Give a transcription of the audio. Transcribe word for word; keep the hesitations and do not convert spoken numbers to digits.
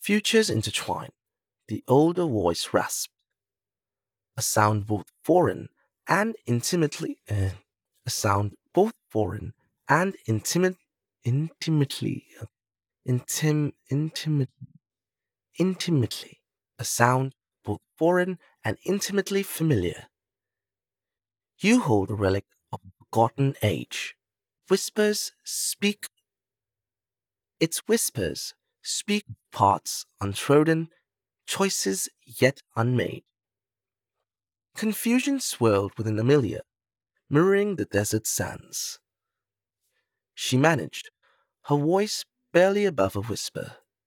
Futures intertwine, the older voice rasped, a sound both foreign and intimately, uh, a sound both foreign and intimate, intimately, uh, intim, intimate, intimately, a sound both foreign and intimately familiar. You hold a relic of a forgotten age. Whispers speak, its whispers speak parts untrodden, choices yet unmade. Confusion swirled within Amelia, mirroring the desert sands. She managed, her voice barely above a whisper.